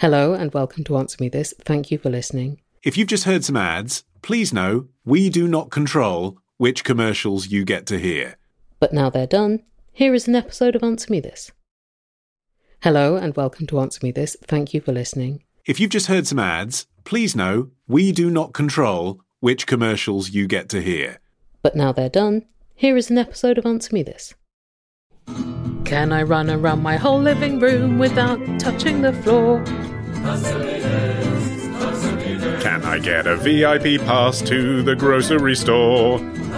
Hello and welcome to Answer Me This. Thank you for listening. If you've just heard some ads, please know we do not control which commercials you get to hear. But now they're done, here is an episode of Answer Me This. Hello and welcome to Answer Me This. Thank you for listening. If you've just heard some ads, please know we do not control which commercials you get to hear. But now they're done, here is an episode of Answer Me This. Can I run around my whole living room without touching the floor? Can I get a VIP pass to the grocery store?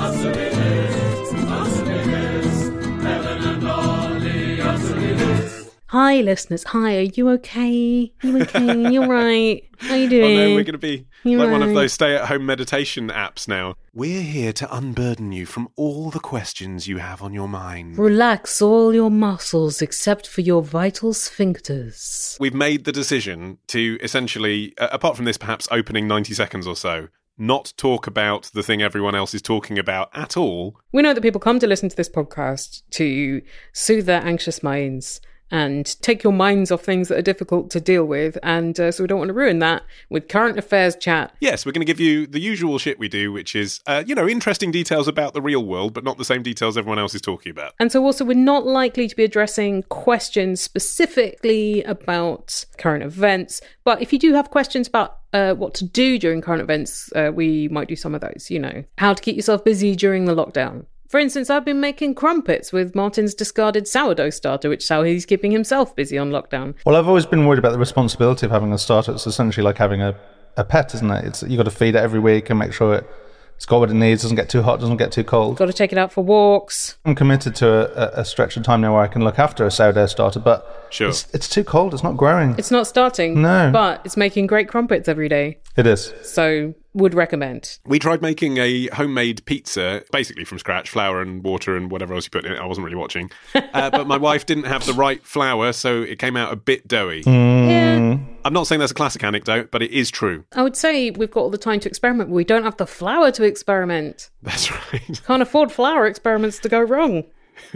Hi, listeners. Hi, are you okay? You okay? You're right. How you doing? Oh no, we're going to be You're like one of right. those stay-at-home meditation apps now. We're here to unburden you from all the questions you have on your mind. Relax all your muscles except for your vital sphincters. We've made the decision to essentially, apart from this perhaps opening 90 seconds or so, not talk about the thing everyone else is talking about at all. We know that people come to listen to this podcast to soothe their anxious minds and take your minds off things that are difficult to deal with. And so we don't want to ruin that with current affairs chat. Yes, we're going to give you the usual shit we do, which is, interesting details about the real world, but not the same details everyone else is talking about. And so also we're not likely to be addressing questions specifically about current events. But if you do have questions about what to do during current events, we might do some of those, how to keep yourself busy during the lockdown. For instance, I've been making crumpets with Martin's discarded sourdough starter, which is how he's keeping himself busy on lockdown. Well, I've always been worried about the responsibility of having a starter. It's essentially like having a pet, isn't it? You've got to feed it every week and make sure it's got what it needs, doesn't get too hot, doesn't get too cold. Got to take it out for walks. I'm committed to a stretch of time now where I can look after a sourdough starter, but Sure. it's too cold. It's not growing. It's not starting, No. but it's making great crumpets every day. It is. So would recommend. We tried making a homemade pizza, basically from scratch, flour and water and whatever else you put in it. I wasn't really watching. But my wife didn't have the right flour, so it came out a bit doughy. Yeah. I'm not saying that's a classic anecdote, but it is true. I would say we've got all the time to experiment, but we don't have the flour to experiment. That's right. Can't afford flour experiments to go wrong.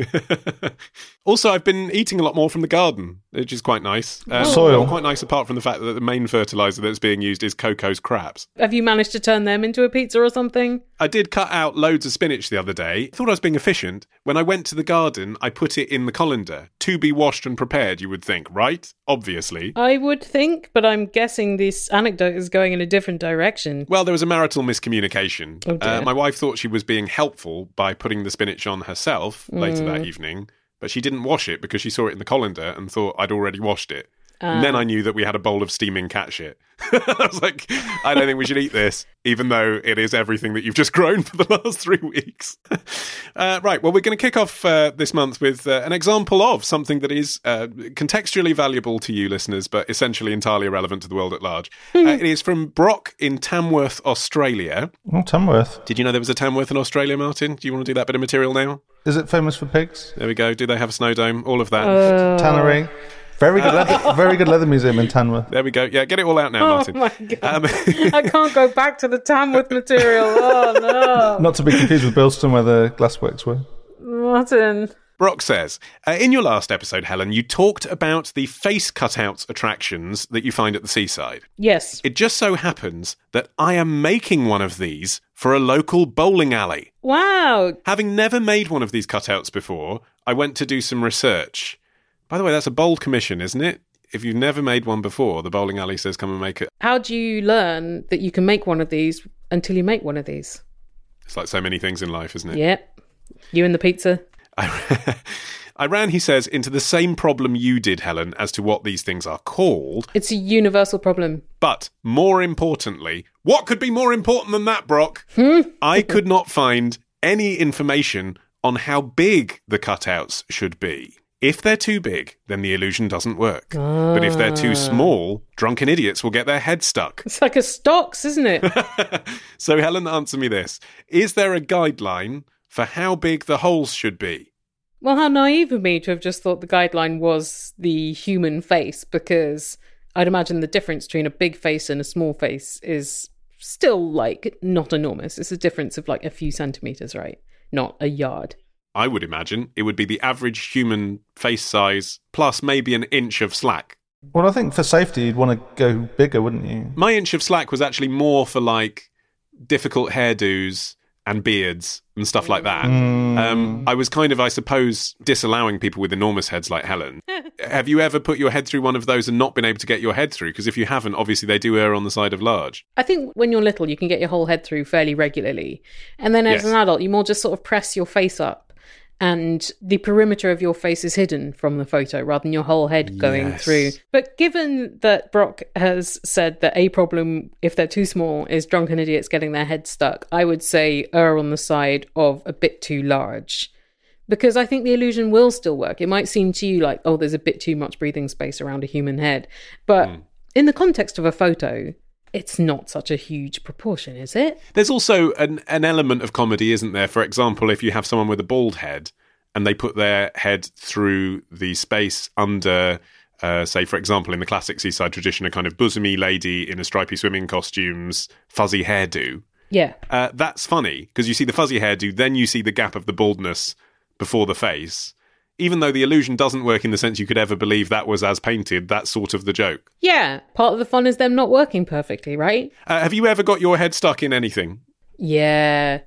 Also, I've been eating a lot more from the garden, which is quite nice. Soil. Quite nice, apart from the fact that the main fertiliser that's being used is Coco's craps. Have you managed to turn them into a pizza or something? I did cut out loads of spinach the other day. Thought I was being efficient. When I went to the garden, I put it in the colander. To be washed and prepared, you would think, right? Obviously. I would think, but I'm guessing this anecdote is going in a different direction. Well, there was a marital miscommunication. Oh, dear. My wife thought she was being helpful by putting the spinach on herself later that evening, but she didn't wash it because she saw it in the colander and thought I'd already washed it. And then I knew that we had a bowl of steaming cat shit. I was like, I don't think we should eat this, even though it is everything that you've just grown for the last 3 weeks. Right, well, we're going to kick off this month with an example of something that is contextually valuable to you listeners, but essentially entirely irrelevant to the world at large. It is from Brock in Tamworth, Australia. Oh, Tamworth. Did you know there was a Tamworth in Australia, Martin? Do you want to do that bit of material now? Is it famous for pigs? There we go. Do they have a snow dome? All of that. Tannery. Very good leather museum in Tamworth. There we go. Yeah, get it all out now, Martin. Oh my God. I can't go back to the Tamworth material. Oh no. Not to be confused with Bilston where the glassworks were. Martin. Brock says, in your last episode, Helen, you talked about the face cutouts attractions that you find at the seaside. Yes. It just so happens that I am making one of these for a local bowling alley. Wow. Having never made one of these cutouts before, I went to do some research. By the way, that's a bold commission, isn't it? If you've never made one before, the bowling alley says come and make it. How do you learn that you can make one of these until you make one of these? It's like so many things in life, isn't it? Yep. You and the pizza. I ran, he says, into the same problem you did, Helen, as to what these things are called. It's a universal problem. But more importantly, what could be more important than that, Brock? I could not find any information on how big the cutouts should be. If they're too big, then the illusion doesn't work. But if they're too small, drunken idiots will get their heads stuck. It's like a stocks, isn't it? So, Helen, answer me this. Is there a guideline for how big the holes should be? Well, how naive of me to have just thought the guideline was the human face, because I'd imagine the difference between a big face and a small face is still, like, not enormous. It's a difference of, like, a few centimetres, right? Not a yard. I would imagine it would be the average human face size plus maybe an inch of slack. Well, I think for safety, you'd want to go bigger, wouldn't you? My inch of slack was actually more for like difficult hairdos and beards and stuff like that. I was kind of, I suppose, disallowing people with enormous heads like Helen. Have you ever put your head through one of those and not been able to get your head through? Because if you haven't, obviously they do err on the side of large. I think when you're little, you can get your whole head through fairly regularly. And then as an adult, you more just sort of press your face up and the perimeter of your face is hidden from the photo rather than your whole head going through. But given that Brock has said that a problem, if they're too small, is drunken idiots getting their head stuck, I would say err on the side of a bit too large. Because I think the illusion will still work. It might seem to you like, oh, there's a bit too much breathing space around a human head. But in the context of a photo, it's not such a huge proportion, is it? There's also an element of comedy, isn't there? For example, if you have someone with a bald head and they put their head through the space under, say, for example, in the classic Seaside tradition, a kind of bosomy lady in a stripy swimming costumes, fuzzy hairdo. Yeah. That's funny, because you see the fuzzy hairdo, then you see the gap of the baldness before the face. Even though the illusion doesn't work in the sense you could ever believe that was as painted, that's sort of the joke. Yeah, part of the fun is them not working perfectly, right? Have you ever got your head stuck in anything? Yeah.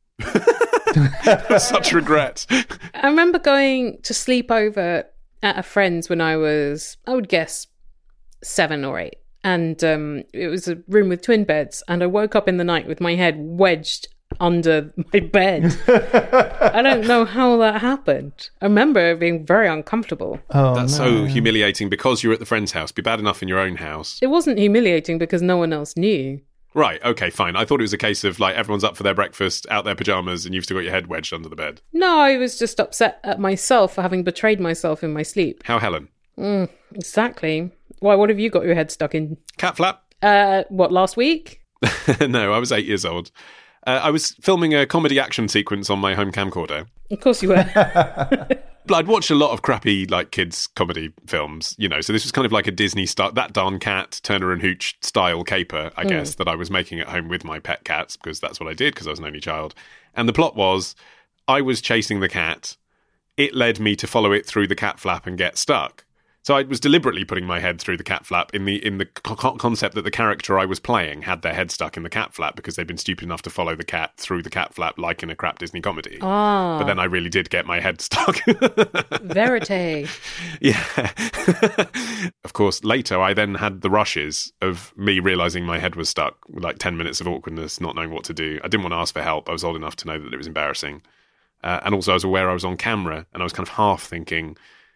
Such regret. I remember going to sleep over at a friend's when I was, I would guess, 7 or 8. And it was a room with twin beds. And I woke up in the night with my head wedged under my bed. I don't know how that happened. I remember it being very uncomfortable. That's so humiliating because you're at the friend's house. Be bad enough in your own house. It wasn't humiliating because no one else knew. Right, okay, fine. I thought it was a case of like everyone's up for their breakfast, out their pyjamas, and you've still got your head wedged under the bed. No, I was just upset at myself for having betrayed myself in my sleep. How Helen? Exactly. Why, what have you got your head stuck in? Cat flap? What, last week? No, I was 8 years old. I was filming a comedy action sequence on my home camcorder. Of course you were. I'd watched a lot of crappy, like, kids' comedy films, you know, so this was kind of like a Disney style, That Darn Cat, Turner and Hooch style caper, I guess, that I was making at home with my pet cats, because that's what I did, because I was an only child. And the plot was, I was chasing the cat, it led me to follow it through the cat flap and get stuck. So I was deliberately putting my head through the cat flap in the concept that the character I was playing had their head stuck in the cat flap because they'd been stupid enough to follow the cat through the cat flap like in a crap Disney comedy. But then I really did get my head stuck. Verite. Yeah. Of course, later I then had the rushes of me realising my head was stuck, like 10 minutes of awkwardness, not knowing what to do. I didn't want to ask for help. I was old enough to know that it was embarrassing. And also I was aware I was on camera and I was kind of half thinking,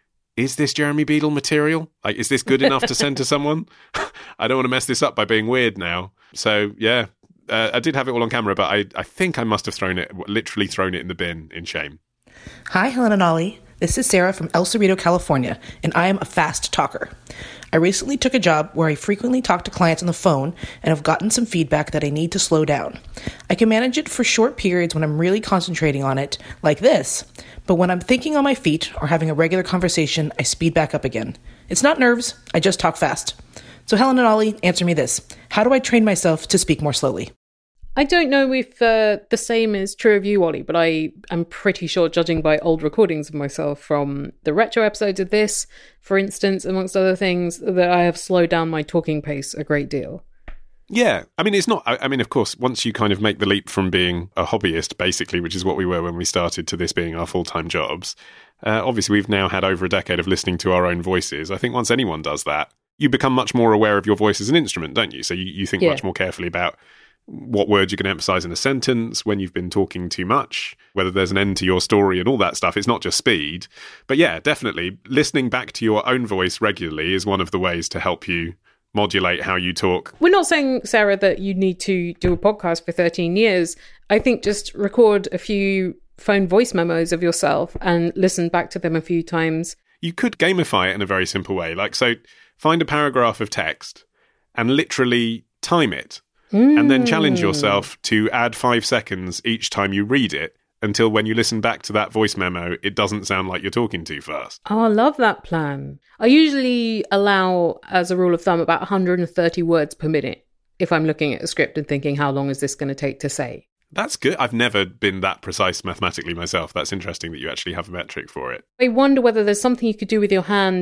is this Jeremy Beadle material? Like, is this good enough to send to someone? I don't want to mess this up by being weird now. So, yeah, I did have it all on camera, but I think I must have literally thrown it in the bin in shame. Hi, Helen and Ollie. This is Sarah from El Cerrito, California, and I am a fast talker. I recently took a job where I frequently talk to clients on the phone and have gotten some feedback that I need to slow down. I can manage it for short periods when I'm really concentrating on it, like this, but when I'm thinking on my feet or having a regular conversation, I speed back up again. It's not nerves, I just talk fast. So Helen and Ollie, answer me this. How do I train myself to speak more slowly? I don't know if the same is true of you, Ollie, but I am pretty sure, judging by old recordings of myself from the retro episodes of this, for instance, amongst other things, that I have slowed down my talking pace a great deal. Yeah. I mean, it's not... I mean, of course, once you kind of make the leap from being a hobbyist, basically, which is what we were when we started, to this being our full-time jobs, obviously we've now had over a decade of listening to our own voices. I think once anyone does that, you become much more aware of your voice as an instrument, don't you? So you think much more carefully about what words you can emphasize in a sentence, when you've been talking too much, whether there's an end to your story and all that stuff. It's not just speed. But yeah, definitely, listening back to your own voice regularly is one of the ways to help you modulate how you talk. We're not saying, Sarah, that you need to do a podcast for 13 years. I think just record a few phone voice memos of yourself and listen back to them a few times. You could gamify it in a very simple way. Like, so find a paragraph of text and literally time it. And then challenge yourself to add 5 seconds each time you read it until when you listen back to that voice memo, it doesn't sound like you're talking too fast. Oh, I love that plan. I usually allow, as a rule of thumb, about 130 words per minute if I'm looking at a script and thinking, how long is this going to take to say? That's good. I've never been that precise mathematically myself. That's interesting that you actually have a metric for it. I wonder whether there's something you could do with your hand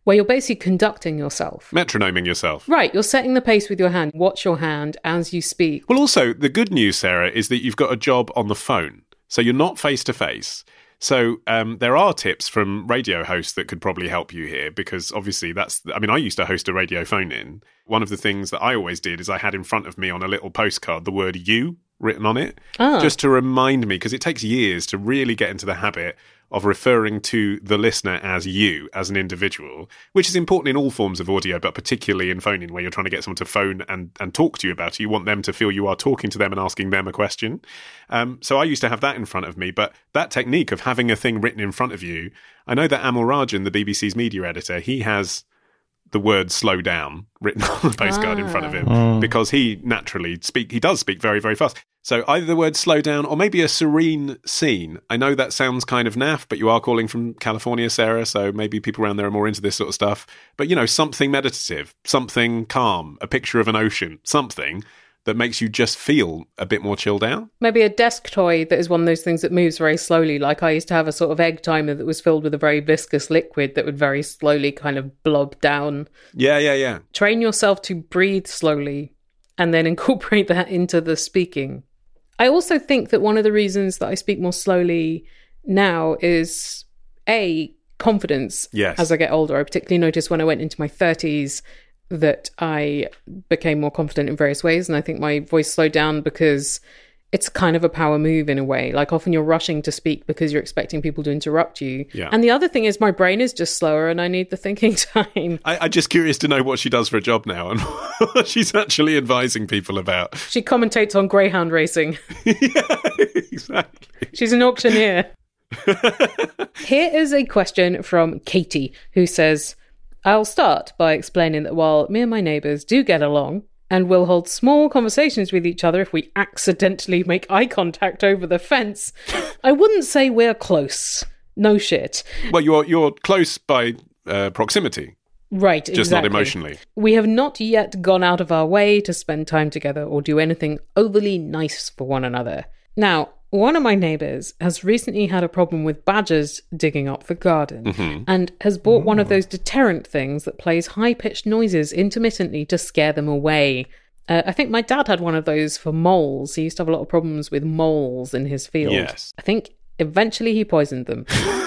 where you're basically conducting yourself. Metronoming yourself. Right, you're setting the pace with your hand. Watch your hand as you speak. Well, also, the good news, Sarah, is that you've got a job on the phone. So you're not face-to-face. So there are tips from radio hosts that could probably help you here, because obviously I used to host a radio phone-in. One of the things that I always did is I had in front of me on a little postcard the word "you" written on it, just to remind me, because it takes years to really get into the habit of referring to the listener as you, as an individual, which is important in all forms of audio, but particularly in phoning, where you're trying to get someone to phone and talk to you about it. You want them to feel you are talking to them and asking them a question. So I used to have that in front of me, but that technique of having a thing written in front of you, I know that Amal Rajan, the BBC's media editor, he has the word "slow down" written on the postcard in front of him, because he does speak very, very fast. So either the word "slow down" or maybe a serene scene. I know that sounds kind of naff, but you are calling from California, Sarah, so maybe people around there are more into this sort of stuff. But, something meditative, something calm, a picture of an ocean, something that makes you just feel a bit more chilled out. Maybe a desk toy that is one of those things that moves very slowly. Like I used to have a sort of egg timer that was filled with a very viscous liquid that would very slowly kind of blob down. Yeah. Train yourself to breathe slowly and then incorporate that into the speaking. I also think that one of the reasons that I speak more slowly now is, confidence. Yes. As I get older. I particularly noticed when I went into my 30s that I became more confident in various ways. And I think my voice slowed down because it's kind of a power move in a way. Like often you're rushing to speak because you're expecting people to interrupt you. Yeah. And the other thing is my brain is just slower and I need the thinking time. I'm just curious to know what she does for a job now and what she's actually advising people about. She commentates on greyhound racing. Yeah, exactly. She's an auctioneer. Here is a question from Katie, who says, I'll start by explaining that while me and my neighbours do get along and will hold small conversations with each other if we accidentally make eye contact over the fence, I wouldn't say we're close. No shit. Well, you're close by proximity. Right, just exactly. not emotionally. We have not yet gone out of our way to spend time together or do anything overly nice for one another. Now, one of my neighbours has recently had a problem with badgers digging up the garden and has bought one of those deterrent things that plays high-pitched noises intermittently to scare them away. I think my dad had one of those for moles. He used to have a lot of problems with moles in his field. Yes. I think eventually he poisoned them.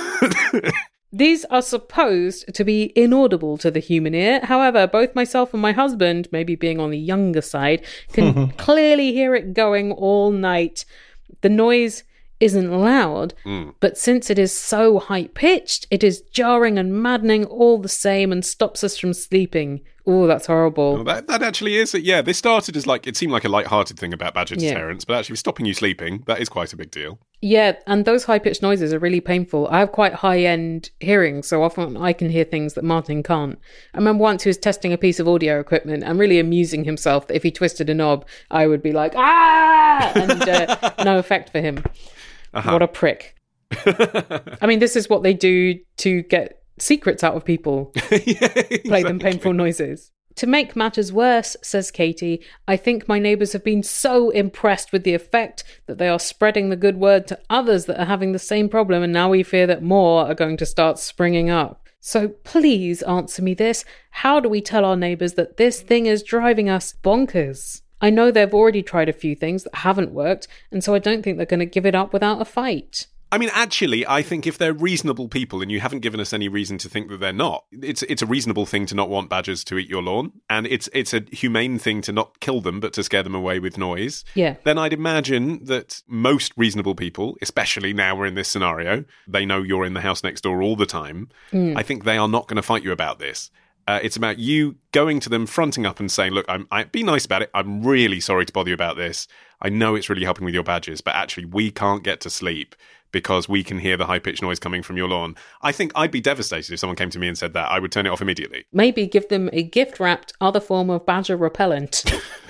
These are supposed to be inaudible to the human ear. However, both myself and my husband, maybe being on the younger side, can clearly hear it going all night. The noise isn't loud, but since it is so high-pitched, it is jarring and maddening all the same and stops us from sleeping. Oh, that's horrible. Well, that actually is. Yeah, this started as it seemed like a light-hearted thing about badger deterrence, but actually stopping you sleeping, that is quite a big deal. Yeah, and those high-pitched noises are really painful. I have quite high-end hearing, so often I can hear things that Martin can't. I remember once he was testing a piece of audio equipment and really amusing himself that if he twisted a knob, I would be like, ah! And no effect for him. What a prick. I mean, this is what they do to get secrets out of people. Yeah, exactly. Play them painful noises. To make matters worse, says Katie, I think my neighbours have been so impressed with the effect that they are spreading the good word to others that are having the same problem, and now we fear that more are going to start springing up. So please answer me this. How do we tell our neighbours that this thing is driving us bonkers? I know they've already tried a few things that haven't worked, and so I don't think they're going to give it up without a fight. I mean, actually, I think if they're reasonable people and you haven't given us any reason to think that they're not, it's a reasonable thing to not want badgers to eat your lawn, and it's a humane thing to not kill them but to scare them away with noise. Yeah. Then I'd imagine that most reasonable people, especially now we're in this scenario, they know you're in the house next door all the time. I think they are not going to fight you about this. It's about you going to them, fronting up and saying, look, be nice about it. I'm really sorry to bother you about this. I know it's really helping with your badgers, but actually we can't get to sleep because we can hear the high-pitched noise coming from your lawn. I think I'd be devastated if someone came to me and said that. I would turn it off immediately. Maybe give them a gift-wrapped other form of badger repellent.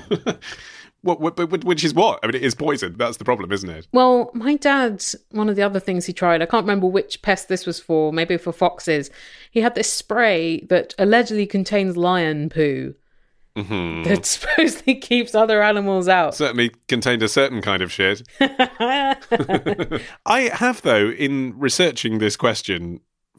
Which is what? I mean, it is poison. That's the problem, isn't it? Well, my dad, one of the other things he tried, I can't remember which pest this was for, maybe for foxes. He had this spray that allegedly contains lion poo. That supposedly keeps other animals out. Certainly contained a certain kind of shit. I have, though, in researching this question,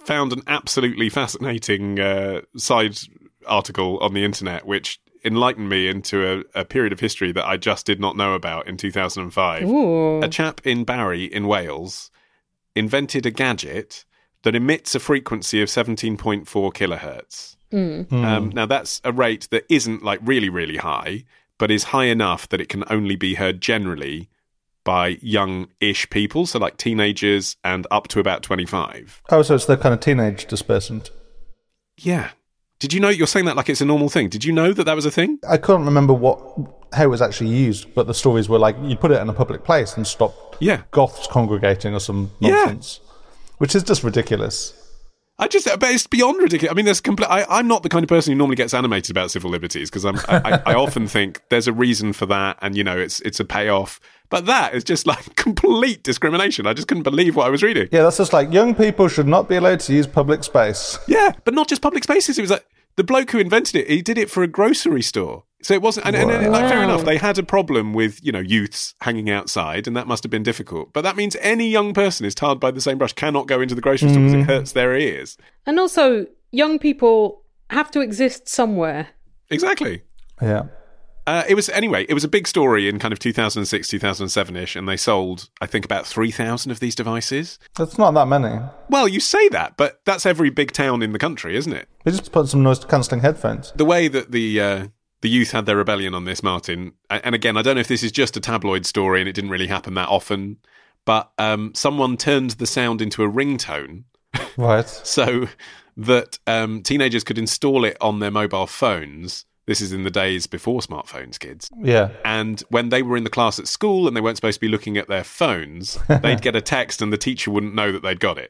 found an absolutely fascinating side article on the internet, which enlightened me into a period of history that I just did not know about in 2005. Ooh. A chap in Barry in Wales invented a gadget that emits a frequency of 17.4 kilohertz. Now, that's a rate that isn't like really, really high, but is high enough that it can only be heard generally by young-ish people, so like teenagers and up to about 25. Oh, so it's the kind of teenage dispersant. Yeah. Did you know, you're saying that like it's a normal thing. Did you know that that was a thing? I can't remember how it was actually used, but the stories were like, you put it in a public place and stop goths congregating or some nonsense, which is just ridiculous. But it's beyond ridiculous. I mean, I'm not the kind of person who normally gets animated about civil liberties, because I often think there's a reason for that, and, you know, it's a payoff. But that is just like complete discrimination. I just couldn't believe what I was reading. Yeah, that's just like, young people should not be allowed to use public space. Yeah, but not just public spaces. It was like, the bloke who invented it, he did it for a grocery store. So it wasn't, and like, fair enough, they had a problem with, you know, youths hanging outside, and that must have been difficult. But that means any young person is tarred by the same brush, cannot go into the grocery store because it hurts their ears. And also, young people have to exist somewhere. Exactly. Yeah. It was a big story in kind of 2006, 2007-ish, and they sold, I think, about 3,000 of these devices. That's not that many. Well, you say that, but that's every big town in the country, isn't it? They just put some noise-cancelling headphones. The way that the youth had their rebellion on this, Martin, and again, I don't know if this is just a tabloid story and it didn't really happen that often, but someone turned the sound into a ringtone. Right. So that teenagers could install it on their mobile phones. This is in the days before smartphones, kids. Yeah. And when they were in the class at school and they weren't supposed to be looking at their phones, they'd get a text and the teacher wouldn't know that they'd got it.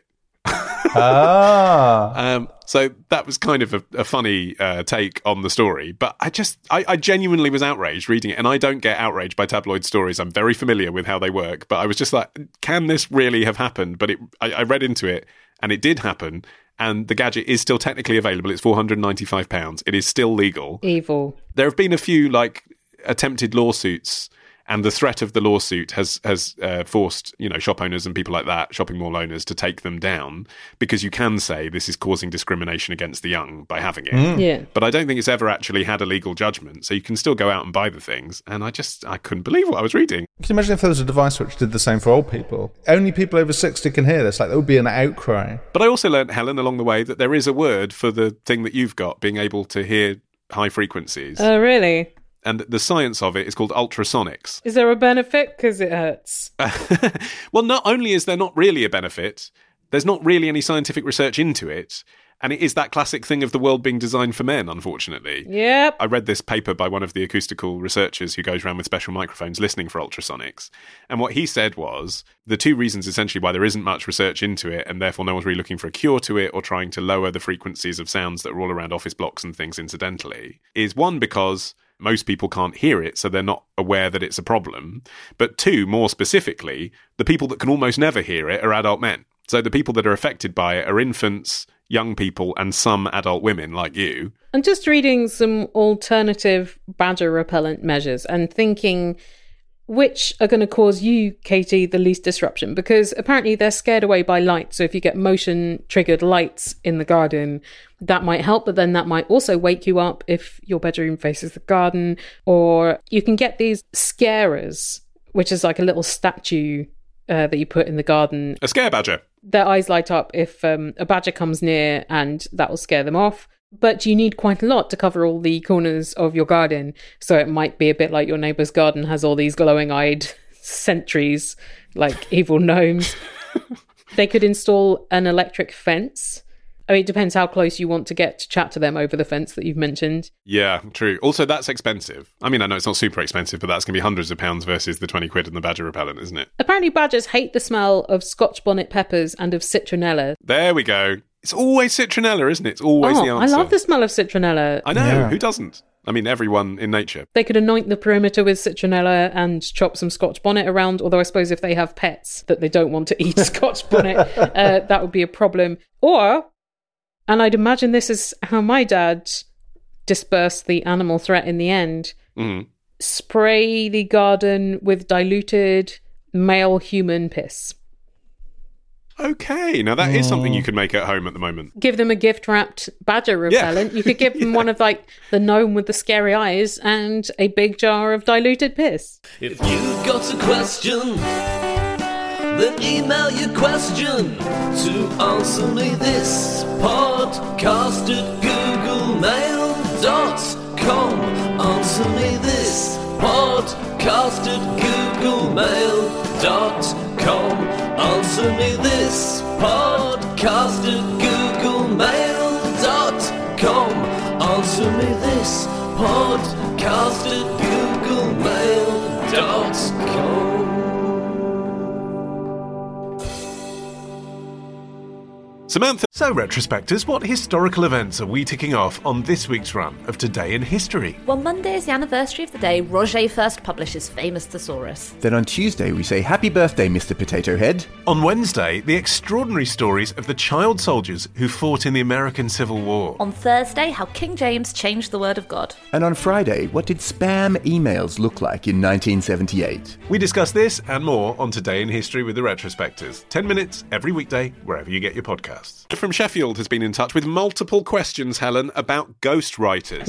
So that was kind of a funny take on the story. But I genuinely was outraged reading it. And I don't get outraged by tabloid stories. I'm very familiar with how they work. But I was just like, can this really have happened? But I read into it, and it did happen. And the gadget is still technically available. It's £495. It is still legal. Evil. There have been a few like attempted lawsuits, and the threat of the lawsuit has forced, you know, shop owners and people like that, shopping mall owners, to take them down, because you can say this is causing discrimination against the young by having it. Yeah. But I don't think it's ever actually had a legal judgment, so you can still go out and buy the things. And I couldn't believe what I was reading. Can you imagine if there was a device which did the same for old people? Only people over 60 can hear this. Like, there would be an outcry. But I also learned, Helen, along the way, that there is a word for the thing that you've got, being able to hear high frequencies. Oh, really? And the science of it is called ultrasonics. Is there a benefit? Because it hurts. Well, not only is there not really a benefit, there's not really any scientific research into it. And it is that classic thing of the world being designed for men, unfortunately. Yep. I read this paper by one of the acoustical researchers who goes around with special microphones listening for ultrasonics. And what he said was the two reasons essentially why there isn't much research into it, and therefore no one's really looking for a cure to it or trying to lower the frequencies of sounds that are all around office blocks and things incidentally, is one, because most people can't hear it, so they're not aware that it's a problem. But two, more specifically, the people that can almost never hear it are adult men. So the people that are affected by it are infants, young people, and some adult women like you. I'm just reading some alternative badger repellent measures and thinking which are going to cause you, Katie, the least disruption, because apparently they're scared away by light. So if you get motion-triggered lights in the garden, that might help, but then that might also wake you up if your bedroom faces the garden. Or you can get these scarers, which is like a little statue that you put in the garden. A scare badger. Their eyes light up if a badger comes near, and that will scare them off. But you need quite a lot to cover all the corners of your garden. So it might be a bit like your neighbour's garden has all these glowing-eyed sentries, like evil gnomes. They could install an electric fence. I mean, it depends how close you want to get to chat to them over the fence that you've mentioned. Yeah, true. Also, that's expensive. I mean, I know it's not super expensive, but that's going to be hundreds of pounds versus the 20 quid in the badger repellent, isn't it? Apparently badgers hate the smell of Scotch bonnet peppers and of citronella. There we go. It's always citronella, isn't it? It's always the answer. I love the smell of citronella. I know. Yeah. Who doesn't? I mean, everyone in nature. They could anoint the perimeter with citronella and chop some Scotch bonnet around, although I suppose if they have pets that they don't want to eat Scotch bonnet, that would be a problem. Or, and I'd imagine this is how my dad dispersed the animal threat in the end, spray the garden with diluted male human piss. Okay, now that is something you can make at home at the moment. Give them a gift-wrapped badger repellent. You could give them one of, like, the gnome with the scary eyes and a big jar of diluted piss. If you've got a question, then email your question to answermethispodcast@googlemail.com. answermethispodcast@googlemail.com. answermethispodcast@googlemail.com. answermethispodcast@googlemail.com. Samantha. So, retrospectors, what historical events are we ticking off on this week's run of Today in History? Well, Monday is the anniversary of the day Roger first published his famous Thesaurus. Then on Tuesday, we say happy birthday, Mr. Potato Head. On Wednesday, the extraordinary stories of the child soldiers who fought in the American Civil War. On Thursday, how King James changed the word of God. And on Friday, what did spam emails look like in 1978? We discuss this and more on Today in History with the Retrospectors. 10 minutes every weekday, wherever you get your podcasts. From Sheffield has been in touch with multiple questions, Helen, about ghostwriters.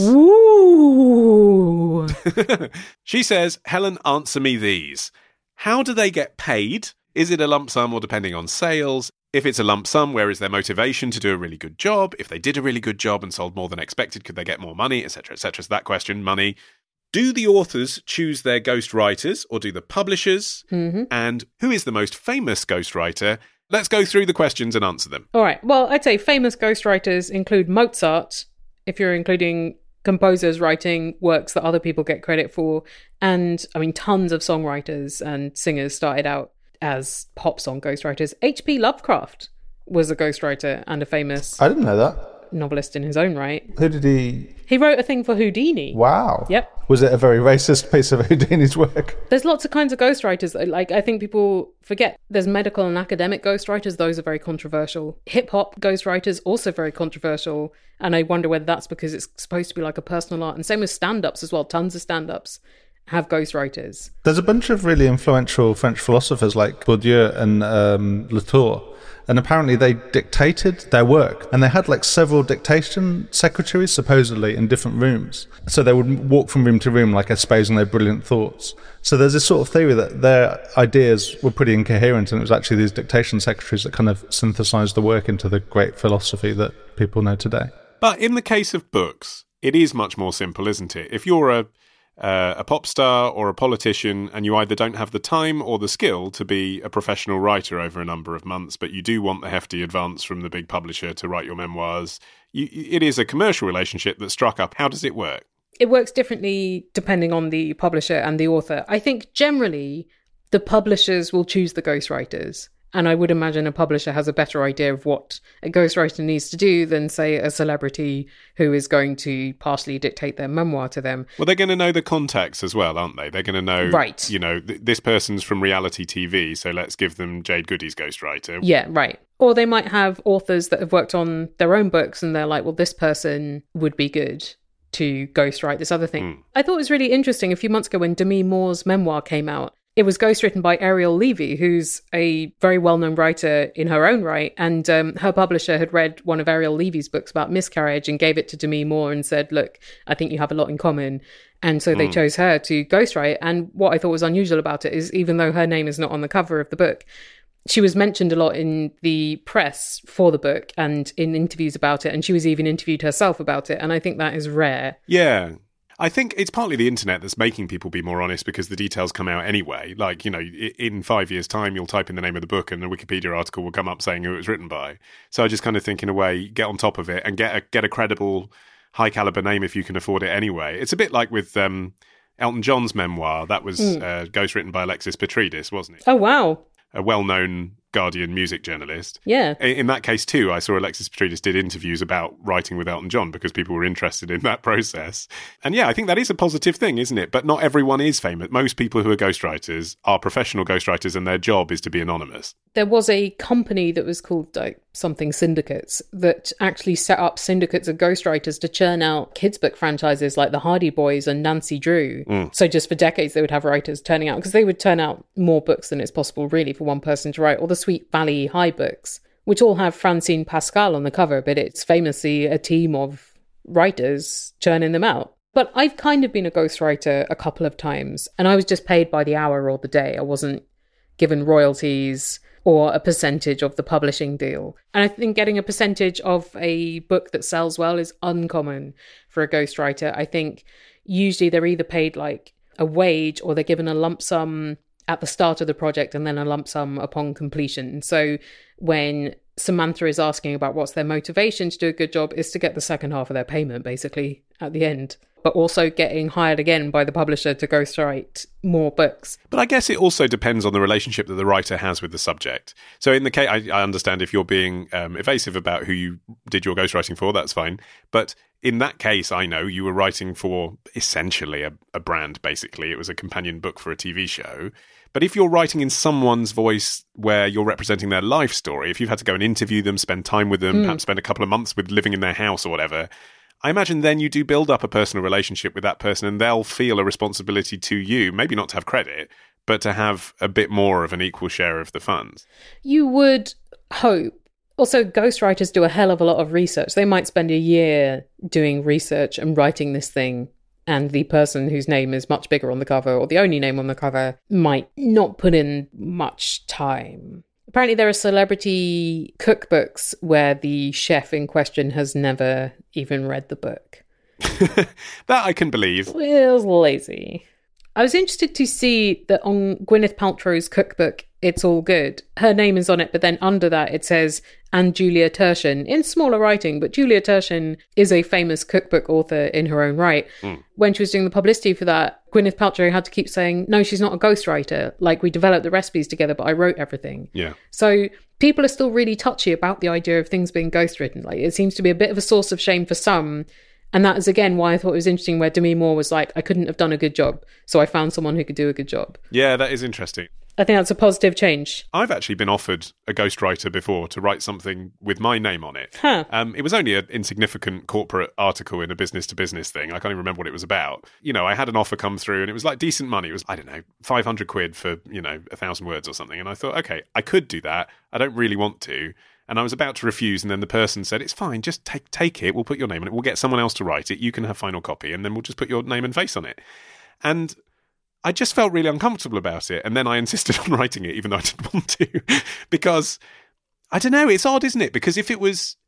Ooh. She says, Helen, answer me these. How do they get paid? Is it a lump sum or depending on sales? If it's a lump sum, where is their motivation to do a really good job? If they did a really good job and sold more than expected, could they get more money, etc., etc.? So that question, money. Do the authors choose their ghostwriters or do the publishers? Mm-hmm. And who is the most famous ghostwriter? Let's go through the questions and answer them. All right. Well, I'd say famous ghostwriters include Mozart, if you're including composers writing works that other people get credit for. And, I mean, tons of songwriters and singers started out as pop song ghostwriters. H.P. Lovecraft was a ghostwriter and a famous... I didn't know that. Novelist in his own right. Who did he... He wrote a thing for Houdini. Wow. Yep. Was it a very racist piece of Houdini's work? There's lots of kinds of ghostwriters. Like, I think people forget there's medical and academic ghostwriters. Those are very controversial. Hip-hop ghostwriters, also very controversial. And I wonder whether that's because it's supposed to be like a personal art. And same with stand-ups as well. Tons of stand-ups have ghostwriters. There's a bunch of really influential French philosophers like Bourdieu and Latour. And apparently they dictated their work. And they had like several dictation secretaries, supposedly, in different rooms. So they would walk from room to room, like espousing their brilliant thoughts. So there's this sort of theory that their ideas were pretty incoherent, and it was actually these dictation secretaries that kind of synthesized the work into the great philosophy that people know today. But in the case of books, it is much more simple, isn't it? If you're a pop star or a politician and you either don't have the time or the skill to be a professional writer over a number of months, but you do want the hefty advance from the big publisher to write your memoirs, it is a commercial relationship that's struck up. How does it work? It works differently depending on the publisher and the author. I think generally the publishers will choose the ghostwriters. And I would imagine a publisher has a better idea of what a ghostwriter needs to do than, say, a celebrity who is going to partially dictate their memoir to them. Well, they're going to know the contacts as well, aren't they? They're going to know, right. You know, this person's from reality TV, so let's give them Jade Goody's ghostwriter. Yeah, right. Or they might have authors that have worked on their own books and they're like, well, this person would be good to ghostwrite this other thing. I thought it was really interesting a few months ago when Demi Moore's memoir came out. It was ghostwritten by Ariel Levy, who's a very well-known writer in her own right. And her publisher had read one of Ariel Levy's books about miscarriage and gave it to Demi Moore and said, look, I think you have a lot in common. And so they chose her to ghostwrite. And what I thought was unusual about it is even though her name is not on the cover of the book, she was mentioned a lot in the press for the book and in interviews about it. And she was even interviewed herself about it. And I think that is rare. Yeah. I think it's partly the internet that's making people be more honest because the details come out anyway. Like, you know, in 5 years' time, you'll type in the name of the book and a Wikipedia article will come up saying who it was written by. So I just kind of think, in a way, get on top of it and get a credible, high-caliber name if you can afford it anyway. It's a bit like with Elton John's memoir. That was ghostwritten by Alexis Petridis, wasn't it? Oh, wow. A well-known Guardian music journalist. Yeah. In that case, too, I saw Alexis Petridis did interviews about writing with Elton John because people were interested in that process. And yeah, I think that is a positive thing, isn't it? But not everyone is famous. Most people who are ghostwriters are professional ghostwriters and their job is to be anonymous. There was a company that was called like something syndicates that actually set up syndicates of ghostwriters to churn out kids' book franchises like the Hardy Boys and Nancy Drew. So just for decades, they would have writers turning out, because they would turn out more books than it's possible really for one person to write, or the Sweet Valley High books, which all have Francine Pascal on the cover, but it's famously a team of writers churning them out. But I've kind of been a ghostwriter a couple of times, and I was just paid by the hour or the day. I wasn't given royalties or a percentage of the publishing deal. And I think getting a percentage of a book that sells well is uncommon for a ghostwriter. I think usually they're either paid like a wage, or they're given a lump sum at the start of the project and then a lump sum upon completion. So when Samantha is asking about what's their motivation to do a good job, is to get the second half of their payment basically at the end, but also getting hired again by the publisher to ghostwrite more books. But I guess it also depends on the relationship that the writer has with the subject. So in the case, I understand if you're being evasive about who you did your ghostwriting for, that's fine. But in that case, I know you were writing for essentially a brand, basically. It was a companion book for a TV show. But if you're writing in someone's voice where you're representing their life story, if you've had to go and interview them, spend time with them, perhaps spend a couple of months with living in their house or whatever, I imagine then you do build up a personal relationship with that person, and they'll feel a responsibility to you, maybe not to have credit, but to have a bit more of an equal share of the funds. You would hope. Also, ghostwriters do a hell of a lot of research. They might spend a year doing research and writing this thing, and the person whose name is much bigger on the cover, or the only name on the cover, might not put in much time. Apparently there are celebrity cookbooks where the chef in question has never even read the book. That I can believe. It was lazy. I was interested to see that on Gwyneth Paltrow's cookbook, It's All Good, her name is on it, but then under that it says, and Julia Turshen, in smaller writing, but Julia Turshen is a famous cookbook author in her own right. When she was doing the publicity for that, Gwyneth Paltrow had to keep saying, no, she's not a ghostwriter. Like, we developed the recipes together, but I wrote everything. Yeah. So people are still really touchy about the idea of things being ghostwritten. Like, it seems to be a bit of a source of shame for some. And that is, again, why I thought it was interesting where Demi Moore was like, I couldn't have done a good job, so I found someone who could do a good job. Yeah, that is interesting. I think that's a positive change. I've actually been offered a ghostwriter before to write something with my name on it. Huh. It was only an insignificant corporate article in a business-to-business thing. I can't even remember what it was about. You know, I had an offer come through and it was like decent money. It was, I don't know, 500 quid for, 1,000 words or something. And I thought, okay, I could do that. I don't really want to. And I was about to refuse, and then the person said, it's fine, just take it. We'll put your name on it. We'll get someone else to write it. You can have final copy, and then we'll just put your name and face on it. And I just felt really uncomfortable about it. And then I insisted on writing it, even though I didn't want to. Because, I don't know, it's odd, isn't it? Because if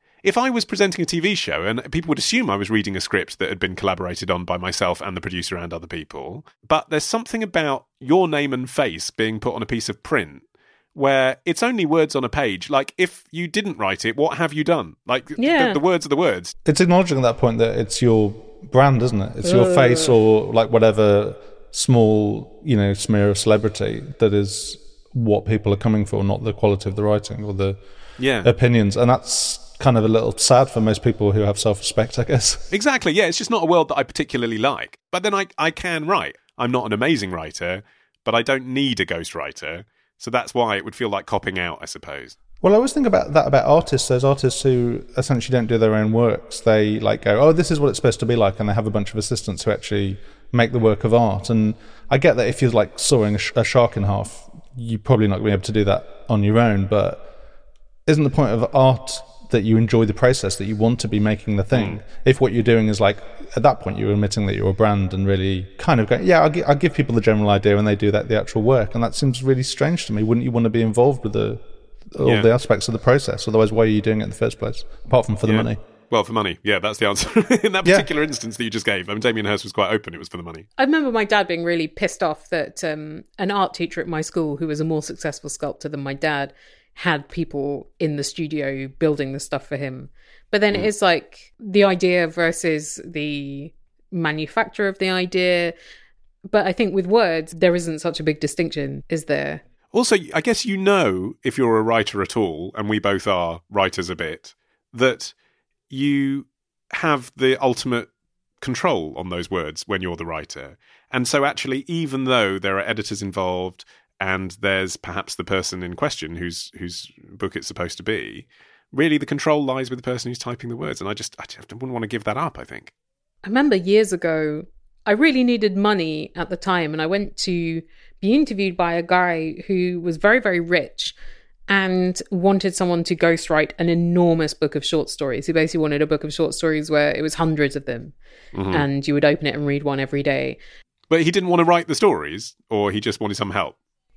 I was presenting a TV show, and people would assume I was reading a script that had been collaborated on by myself and the producer and other people, but there's something about your name and face being put on a piece of print where it's only words on a page. Like, if you didn't write it, what have you done? Like, the words are the words. It's acknowledging at that point that it's your brand, isn't it? It's your face, or like whatever small, smear of celebrity that is what people are coming for, not the quality of the writing or the opinions. And that's kind of a little sad for most people who have self-respect, I guess. Exactly, yeah. It's just not a world that I particularly like. But then I can write. I'm not an amazing writer, but I don't need a ghostwriter. So that's why it would feel like copping out, I suppose. Well, I always think about that about artists. There's artists who essentially don't do their own works. They go, oh, this is what it's supposed to be like, and they have a bunch of assistants who actually make the work of art. And I get that if you're like sawing a shark in half, you're probably not going to be able to do that on your own. But isn't the point of art that you enjoy the process, that you want to be making the thing? If what you're doing is like, at that point, you're admitting that you're a brand and really kind of going, yeah, I'll give people the general idea and they do the actual work. And that seems really strange to me. Wouldn't you want to be involved with all the aspects of the process? Otherwise, why are you doing it in the first place? Apart from for the money. Well, for money. Yeah, that's the answer. In that particular instance that you just gave. I mean, Damien Hirst was quite open. It was for the money. I remember my dad being really pissed off that an art teacher at my school, who was a more successful sculptor than my dad, had people in the studio building the stuff for him. But then it is like the idea versus the manufacture of the idea. But I think with words, there isn't such a big distinction, is there? Also, I guess if you're a writer at all, and we both are writers a bit, that you have the ultimate control on those words when you're the writer. And so actually, even though there are editors involved and there's perhaps the person in question whose book it's supposed to be, really the control lies with the person who's typing the words. And I just wouldn't want to give that up, I think. I remember years ago, I really needed money at the time, and I went to be interviewed by a guy who was very, very rich and wanted someone to ghostwrite an enormous book of short stories. He basically wanted a book of short stories where it was hundreds of them, and you would open it and read one every day. But he didn't want to write the stories, or he just wanted some help?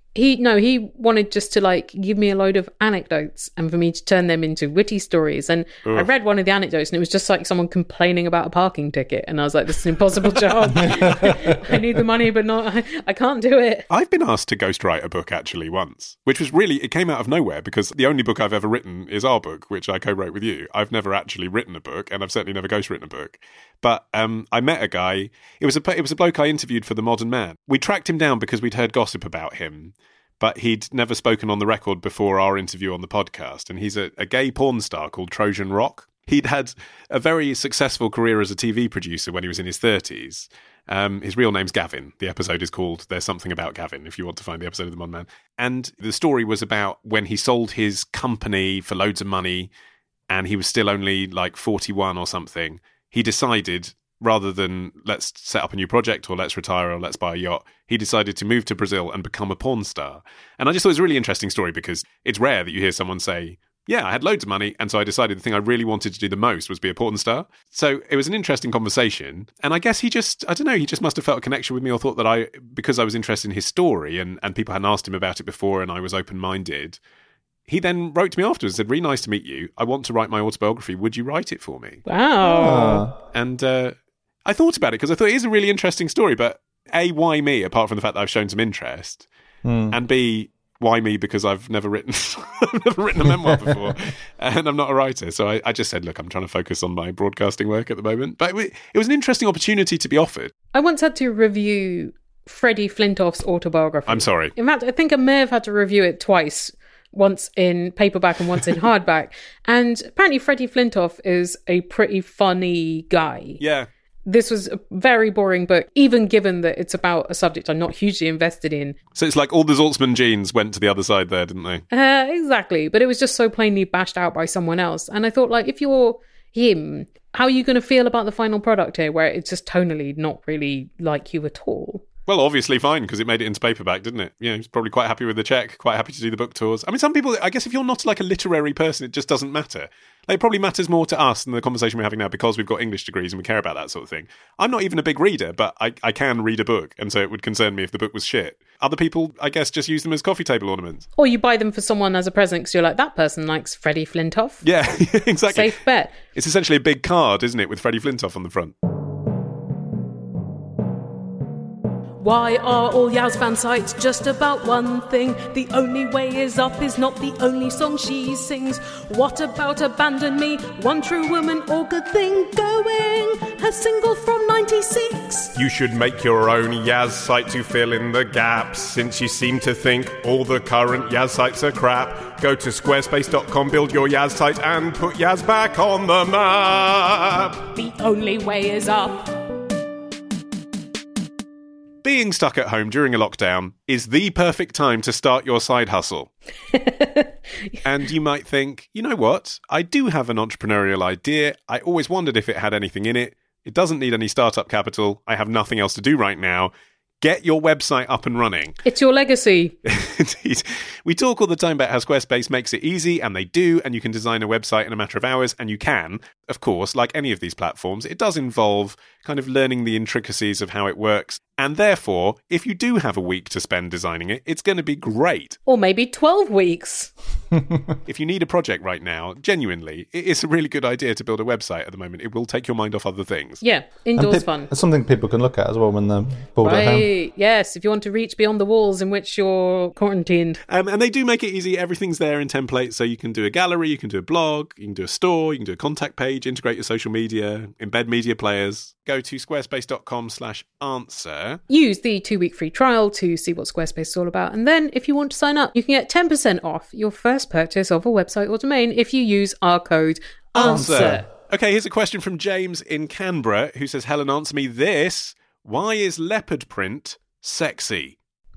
He wanted just to like give me a load of anecdotes and for me to turn them into witty stories. And I read one of the anecdotes and it was just like someone complaining about a parking ticket. And I was like, this is an impossible job. I need the money, but I can't do it. I've been asked to ghostwrite a book actually once, which was really, it came out of nowhere because the only book I've ever written is our book, which I co-wrote with you. I've never actually written a book, and I've certainly never ghostwritten a book. But I met a guy, it was a bloke I interviewed for The Modern Man. We tracked him down because we'd heard gossip about him, but he'd never spoken on the record before our interview on the podcast. And he's a gay porn star called Trojan Rock. He'd had a very successful career as a TV producer when he was in his 30s. His real name's Gavin. The episode is called There's Something About Gavin, if you want to find the episode of The Modern Man. And the story was about when he sold his company for loads of money and he was still only like 41 or something. He decided, rather than let's set up a new project or let's retire or let's buy a yacht, he decided to move to Brazil and become a porn star. And I just thought it was a really interesting story because it's rare that you hear someone say, yeah, I had loads of money, and so I decided the thing I really wanted to do the most was be a porn star. So it was an interesting conversation. And I guess he just must have felt a connection with me, or thought that because I was interested in his story and people hadn't asked him about it before and I was open-minded, he then wrote to me afterwards and said, really nice to meet you. I want to write my autobiography. Would you write it for me? Wow. And I thought about it because I thought it is a really interesting story, but A, why me, apart from the fact that I've shown some interest, and B, why me, because I've never written a memoir before and I'm not a writer. So I just said, look, I'm trying to focus on my broadcasting work at the moment. But it was an interesting opportunity to be offered. I once had to review Freddie Flintoff's autobiography. I'm sorry. In fact, I think I may have had to review it twice. Once in paperback and once in hardback. And apparently Freddie Flintoff is a pretty funny guy. Yeah. This was a very boring book, even given that it's about a subject I'm not hugely invested in. So it's like all the Zaltzman genes went to the other side there, didn't they? Exactly. But it was just so plainly bashed out by someone else. And I thought, like, if you're him, how are you going to feel about the final product here, where it's just tonally not really like you at all? Well, obviously fine, because it made it into paperback, didn't it? Yeah, he's probably quite happy with the check, quite happy to do the book tours. I mean, some people, I guess if you're not like a literary person, it just doesn't matter. Like, it probably matters more to us than the conversation we're having now because we've got English degrees and we care about that sort of thing. I'm not even a big reader, but I can read a book, and so it would concern me if the book was shit. Other people, I guess, just use them as coffee table ornaments. Or you buy them for someone as a present because you're like, that person likes Freddie Flintoff. Yeah, exactly. Safe bet. It's essentially a big card, isn't it, with Freddie Flintoff on the front. Why are all Yaz fan sites just about one thing? The Only Way Is Up is not the only song she sings. What about Abandon Me? One True Woman or Good Thing Going? Her single from 96. You should make your own Yaz site to fill in the gaps. Since you seem to think all the current Yaz sites are crap, go to squarespace.com, build your Yaz site and put Yaz back on the map. The Only Way Is Up. Being stuck at home during a lockdown is the perfect time to start your side hustle. And you might think, you know what? I do have an entrepreneurial idea. I always wondered if it had anything in it. It doesn't need any startup capital. I have nothing else to do right now. Get your website up and running. It's your legacy. Indeed. We talk all the time about how Squarespace makes it easy, and they do, and you can design a website in a matter of hours, and you can. Of course, like any of these platforms, it does involve kind of learning the intricacies of how it works. And therefore, if you do have a week to spend designing it, it's going to be great. Or maybe 12 weeks. If you need a project right now, genuinely, it's a really good idea to build a website at the moment. It will take your mind off other things. Yeah, indoors fun. It's something people can look at as well when they're bored at home. Yes, if you want to reach beyond the walls in which you're quarantined. And they do make it easy. Everything's there in templates. So you can do a gallery, you can do a blog, you can do a store, you can do a contact page, integrate your social media, embed media players. Go to squarespace.com/answer. Use the 2-week free trial to see what Squarespace is all about. And then if you want to sign up, you can get 10% off your first purchase of a website or domain if you use our code ANSWER. Okay, here's a question from James in Canberra who says, Helen, answer me this. Why is leopard print sexy?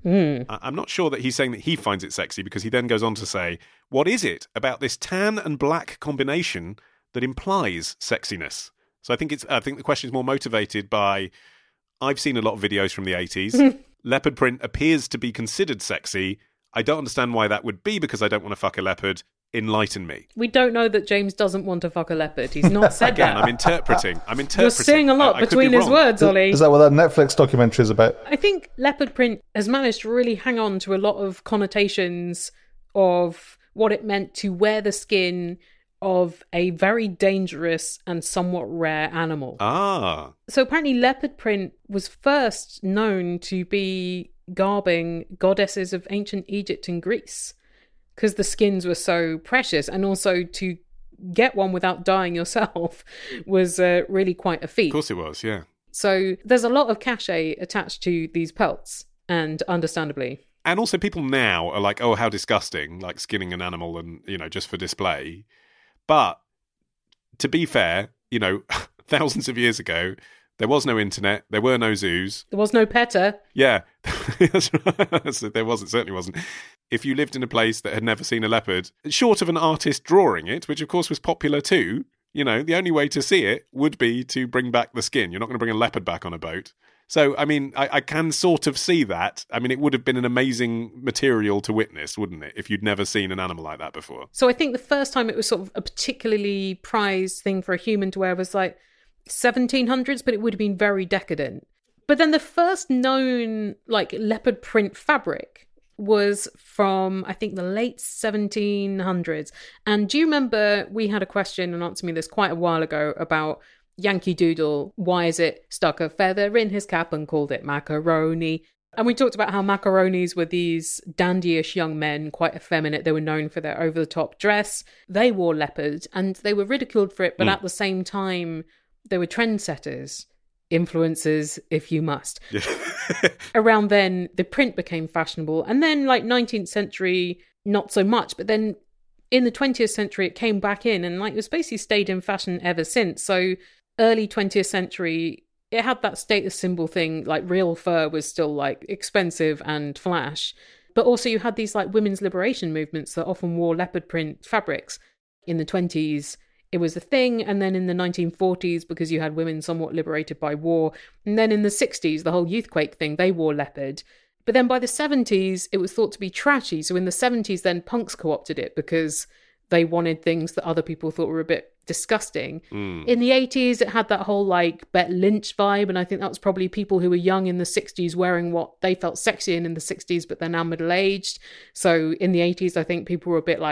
I'm not sure that he's saying that he finds it sexy, because he then goes on to say, what is it about this tan and black combination that implies sexiness? So I think the question is more motivated by, I've seen a lot of videos from the 80s. Leopard print appears to be considered sexy. I don't understand why that would be, because I don't want to fuck a leopard. Enlighten me. We don't know that James doesn't want to fuck a leopard. He's not said Again, that. I'm interpreting. You're seeing a lot between his words, Ollie. Is that what that Netflix documentary is about? I think leopard print has managed to really hang on to a lot of connotations of what it meant to wear the skin of a very dangerous and somewhat rare animal. Ah. So apparently leopard print was first known to be garbing goddesses of ancient Egypt and Greece, because the skins were so precious, and also to get one without dying yourself was really quite a feat. Of course it was, yeah. So there's a lot of cachet attached to these pelts, and understandably. And also people now are like, oh, how disgusting, like skinning an animal and, just for display. But to be fair, thousands of years ago, there was no internet, there were no zoos. There was no PETA. Yeah, that's right. Certainly wasn't. If you lived in a place that had never seen a leopard, short of an artist drawing it, which of course was popular too, the only way to see it would be to bring back the skin. You're not going to bring a leopard back on a boat. So, I can sort of see that. It would have been an amazing material to witness, wouldn't it, if you'd never seen an animal like that before? So I think the first time it was sort of a particularly prized thing for a human to wear was like 1700s, but it would have been very decadent. But then the first known leopard print fabric was from, I think, the late 1700s. And do you remember we had a question and answered me this quite a while ago about Yankee Doodle? Why is it stuck a feather in his cap and called it macaroni? And we talked about how macaronis were these dandyish young men, quite effeminate. They were known for their over-the-top dress. They wore leopard and they were ridiculed for it, but at the same time, they were trendsetters. Influencers, if you must. Around then, the print became fashionable. And then, 19th century, not so much. But then in the 20th century, it came back in and, it's basically stayed in fashion ever since. So early 20th century, it had that status symbol thing. Real fur was still, expensive and flash. But also you had these, women's liberation movements that often wore leopard print fabrics. In the 20s, it was a thing, and then in the 1940s, because you had women somewhat liberated by war, and then in the 60s, the whole Youthquake thing, they wore leopard. But then by the 70s, it was thought to be trashy. So in the 70s, then punks co-opted it because they wanted things that other people thought were a bit disgusting. In the 80s, it had that whole Bette Lynch vibe, and I think that was probably people who were young in the 60s wearing what they felt sexy in the 60s, but they're now middle-aged. So in the 80s, I think people were a bit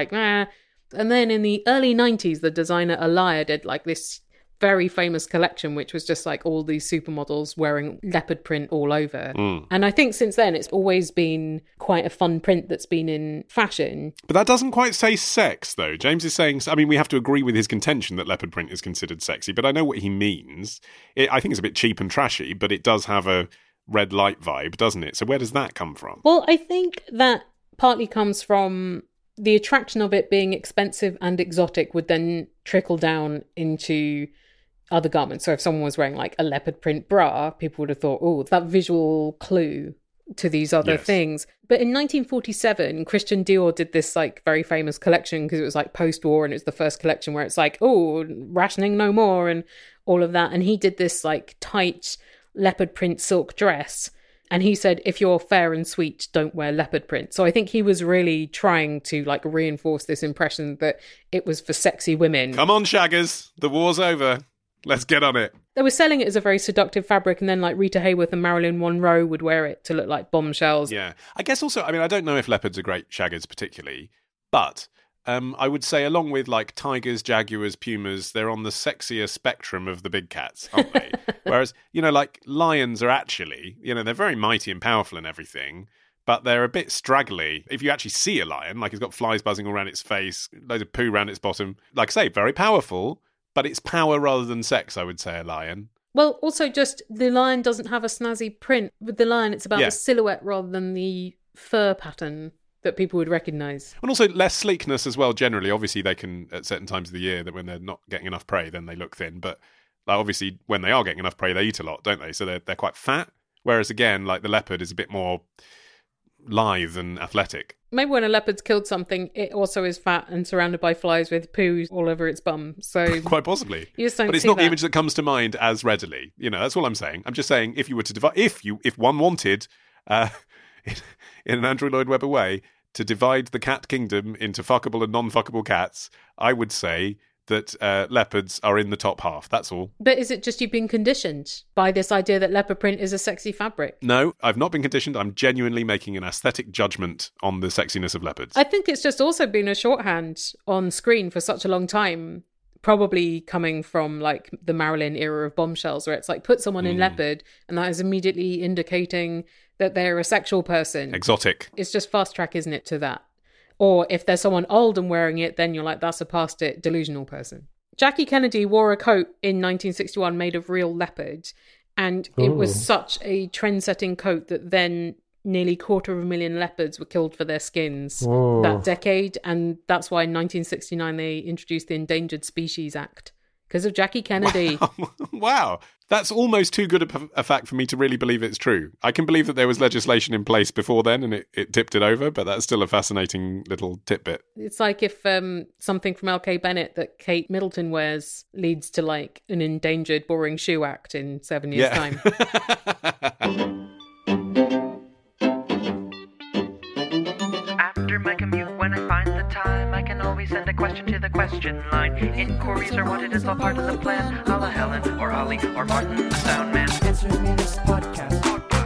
And then in the early 90s, the designer Alaïa did this very famous collection, which was just all these supermodels wearing leopard print all over. And I think since then, it's always been quite a fun print that's been in fashion. But that doesn't quite say sex, though. James is saying, we have to agree with his contention that leopard print is considered sexy, but I know what he means. I think it's a bit cheap and trashy, but it does have a red light vibe, doesn't it? So where does that come from? Well, I think that partly comes from the attraction of it being expensive and exotic would then trickle down into other garments. So if someone was wearing a leopard print bra, people would have thought, oh, that visual clue to these other things. But in 1947, Christian Dior did this very famous collection because it was post-war, and it was the first collection where it's oh, rationing no more and all of that. And he did this tight leopard print silk dress. And he said, if you're fair and sweet, don't wear leopard print. So I think he was really trying to reinforce this impression that it was for sexy women. Come on, shaggers. The war's over. Let's get on it. They were selling it as a very seductive fabric, and then Rita Hayworth and Marilyn Monroe would wear it to look like bombshells. Yeah. I guess also, I don't know if leopards are great shaggers particularly, but I would say along with tigers, jaguars, pumas, they're on the sexier spectrum of the big cats, aren't they? Whereas, lions are actually, they're very mighty and powerful and everything, but they're a bit straggly. If you actually see a lion, it's got flies buzzing all around its face, loads of poo around its bottom, I say, very powerful, but it's power rather than sex, I would say, a lion. Well, also just the lion doesn't have a snazzy print. With the lion, it's about the silhouette rather than the fur pattern that people would recognise. And also less sleekness as well, generally. Obviously, they can, at certain times of the year, that when they're not getting enough prey, then they look thin. But obviously, when they are getting enough prey, they eat a lot, don't they? So they're quite fat. Whereas, again, the leopard is a bit more lithe and athletic. Maybe when a leopard's killed something, it also is fat and surrounded by flies with poo all over its bum. So quite possibly. You just don't but it's see not that. the image that comes to mind as readily. You know, that's all I'm saying. I'm just saying if you were to divide, if one wanted, in an Andrew Lloyd Webber way, to divide the cat kingdom into fuckable and non-fuckable cats, I would say that leopards are in the top half. That's all. But is it just you've been conditioned by this idea that leopard print is a sexy fabric? No, I've not been conditioned. I'm genuinely making an aesthetic judgment on the sexiness of leopards. I think it's just also been a shorthand on screen for such a long time, probably coming from like the Marilyn era of Bombshells, where it's like put someone in leopard and that is immediately indicating that they're a sexual person. Exotic. It's just fast track, isn't it, to that? Or if there's someone old and wearing it, then you're like, that's a past it delusional person. Jackie Kennedy wore a coat in 1961 made of real leopard, and it was such a trend-setting coat that then nearly 250,000 leopards were killed for their skins that decade, and that's why in 1969 they introduced the Endangered Species Act. Because of Jackie Kennedy. Wow. That's almost too good a fact for me to really believe it's true. I can believe that there was legislation in place before then and it tipped it over, but that's still a fascinating little tidbit. It's like if something from L.K. Bennett that Kate Middleton wears leads to like an Endangered Boring Shoe Act in 7 years' time. After my commute, when I find the time, I can always send a question to the question line. Inquiries are wanted, it's all part of the plan. Holla Helen, or Ollie, or Martin, the sound man. Answer me this podcast.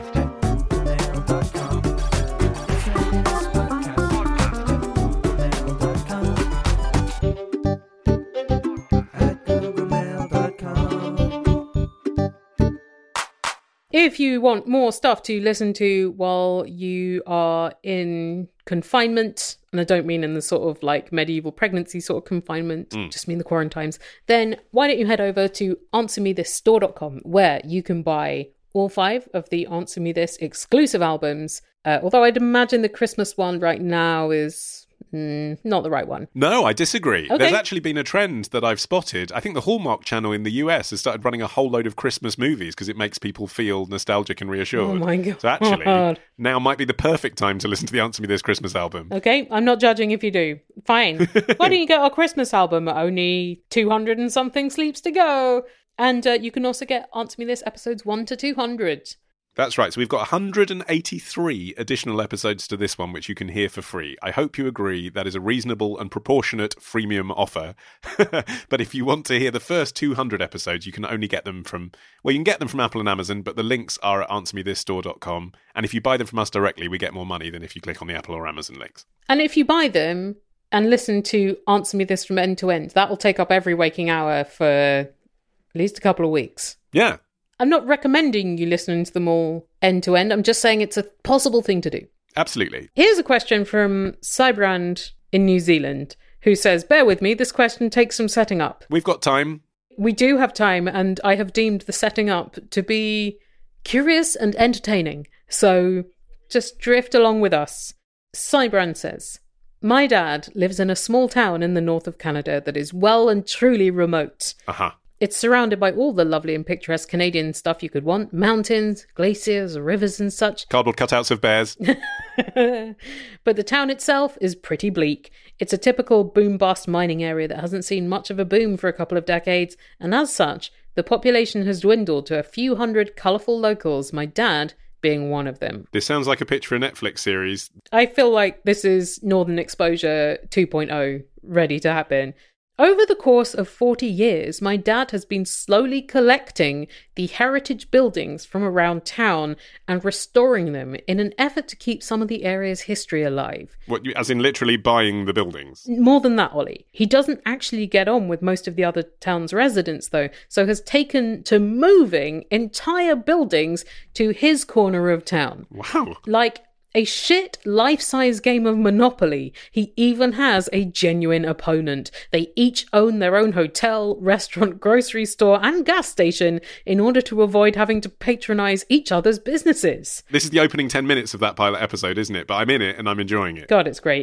If you want more stuff to listen to while you are in confinement, and I don't mean in the sort of like medieval pregnancy sort of confinement, just mean the quarantines, then why don't you head over to answermethisstore.com, where you can buy all 5 of the Answer Me This exclusive albums, although I'd imagine the Christmas one right now is not the right one. No, I disagree. Okay. There's actually been a trend that I've spotted. I think the Hallmark Channel in the US has started running a whole load of Christmas movies because it makes people feel nostalgic and reassured. Oh my God. So actually, now might be the perfect time to listen to the Answer Me This Christmas album. Okay, I'm not judging if you do. Fine. Why don't you get our Christmas album? Only 200 and something sleeps to go. And you can also get Answer Me This episodes 1 to 200. That's right. So we've got 183 additional episodes to this one, which you can hear for free. I hope you agree that is a reasonable and proportionate freemium offer. But if you want to hear the first 200 episodes, you can only get them from, well, you can get them from Apple and Amazon, but the links are at answermethisstore.com. And if you buy them from us directly, we get more money than if you click on the Apple or Amazon links. And if you buy them and listen to Answer Me This from end to end, that will take up every waking hour for at least a couple of weeks. Yeah. I'm not recommending you listening to them all end to end. I'm just saying it's a possible thing to do. Absolutely. Here's a question from Cybrand in New Zealand, who says, bear with me, this question takes some setting up. We've got time. We do have time, and I have deemed the setting up to be curious and entertaining. So just drift along with us. Cybrand says, my dad lives in a small town in the north of Canada that is well and truly remote. Uh-huh. It's surrounded by all the lovely and picturesque Canadian stuff you could want. Mountains, glaciers, rivers and such. Cardboard cutouts of bears. But the town itself is pretty bleak. It's a typical boom-bust mining area that hasn't seen much of a boom for a couple of decades. And as such, the population has dwindled to a few hundred colourful locals, my dad being one of them. This sounds like a pitch for a Netflix series. I feel like this is Northern Exposure 2.0 ready to happen. Over the course of 40 years, my dad has been slowly collecting the heritage buildings from around town and restoring them in an effort to keep some of the area's history alive. What, as in literally buying the buildings? More than that, Ollie. He doesn't actually get on with most of the other town's residents, though, so has taken to moving entire buildings to his corner of town. Wow. Like a shit life-size game of Monopoly. He even has a genuine opponent. They each own their own hotel, restaurant, grocery store, and gas station in order to avoid having to patronize each other's businesses. This is the opening 10 minutes of that pilot episode, isn't it? But I'm in it and I'm enjoying it. God, it's great.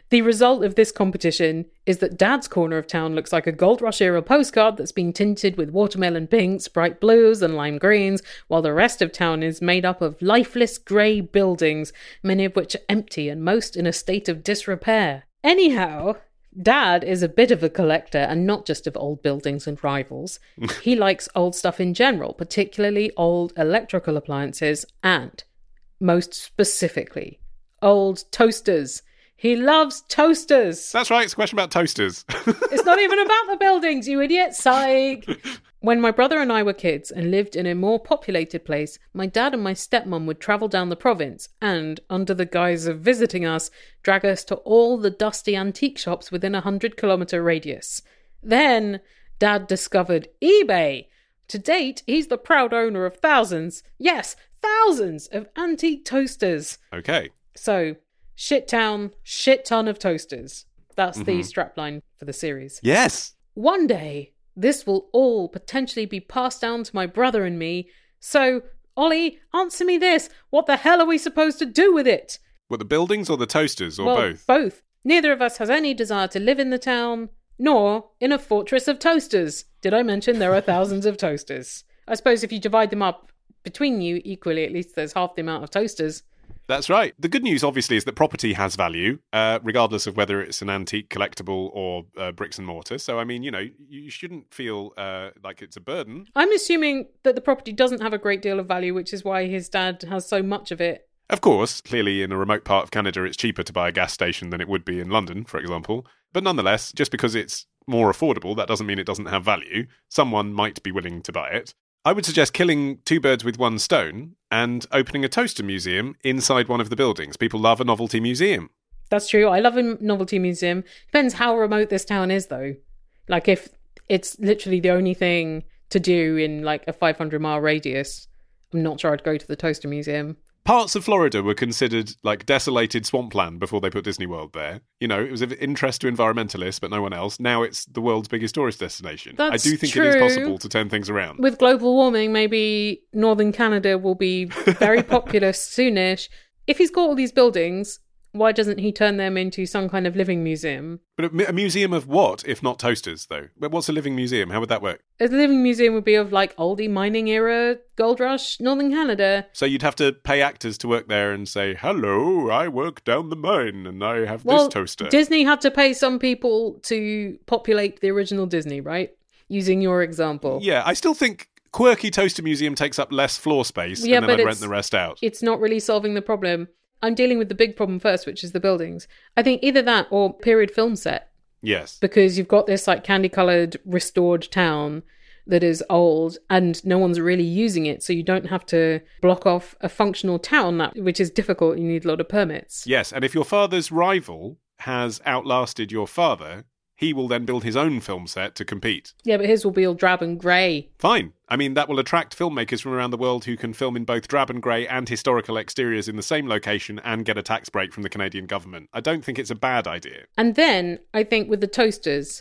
The result of this competition is that Dad's corner of town looks like a Gold Rush era postcard that's been tinted with watermelon pinks, bright blues and lime greens, while the rest of town is made up of lifeless grey buildings, many of which are empty and most in a state of disrepair. Anyhow, Dad is a bit of a collector, and not just of old buildings and rivals. He likes old stuff in general, particularly old electrical appliances and, most specifically, old toasters. He loves toasters. That's right, it's a question about toasters. It's not even about the buildings, you idiot. Psych. When my brother and I were kids and lived in a more populated place, my dad and my stepmom would travel down the province and, under the guise of visiting us, drag us to all the dusty antique shops within a 100-kilometre radius. Then, Dad discovered eBay. To date, he's the proud owner of thousands, yes, thousands of antique toasters. Okay. So, shit ton of toasters. That's the strapline for the series. Yes. One day, this will all potentially be passed down to my brother and me. So, Ollie, answer me this. What the hell are we supposed to do with it? What, the buildings or the toasters, or well, both? Both. Neither of us has any desire to live in the town, nor in a fortress of toasters. Did I mention there are thousands of toasters? I suppose if you divide them up between you equally, at least there's half the amount of toasters. That's right. The good news, obviously, is that property has value, regardless of whether it's an antique collectible or bricks and mortar. So, I mean, you know, you shouldn't feel like it's a burden. I'm assuming that the property doesn't have a great deal of value, which is why his dad has so much of it. Of course, clearly in a remote part of Canada, it's cheaper to buy a gas station than it would be in London, for example. But nonetheless, just because it's more affordable, that doesn't mean it doesn't have value. Someone might be willing to buy it. I would suggest killing two birds with one stone and opening a toaster museum inside one of the buildings. People love a novelty museum. That's true. I love a novelty museum. Depends how remote this town is, though. Like, if it's literally the only thing to do in, like, a 500-mile radius, I'm not sure I'd go to the toaster museum. Parts of Florida were considered like desolated swampland before they put Disney World there. You know, it was of interest to environmentalists, but no one else. Now it's the world's biggest tourist destination. That's I do think true. it is possible to turn things around. With global warming, maybe northern Canada will be very populous soonish. If he's got all these buildings, why doesn't he turn them into some kind of living museum? But a museum of what, if not toasters, though? What's a living museum? How would that work? A living museum would be of, like, oldie mining era, gold rush, northern Canada. So you'd have to pay actors to work there and say, hello, I work down the mine and I have Well, this toaster. Disney had to pay some people to populate the original Disney, right? Using your example. Yeah, I still think quirky toaster museum takes up less floor space Yeah, and then but I'd rent the rest out. It's not really solving the problem. I'm dealing with the big problem first, which is the buildings. I think either that or period film set. Yes. Because you've got this like candy-coloured restored town that is old and no one's really using it, so you don't have to block off a functional town, which is difficult. You need a lot of permits. Yes, and if your father's rival has outlasted your father, he will then build his own film set to compete. Yeah, but his will be all drab and grey. Fine. I mean, that will attract filmmakers from around the world who can film in both drab and grey and historical exteriors in the same location and get a tax break from the Canadian government. I don't think it's a bad idea. And then, I think with the toasters,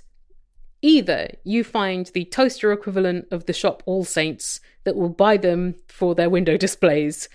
either you find the toaster equivalent of the shop All Saints that will buy them for their window displays,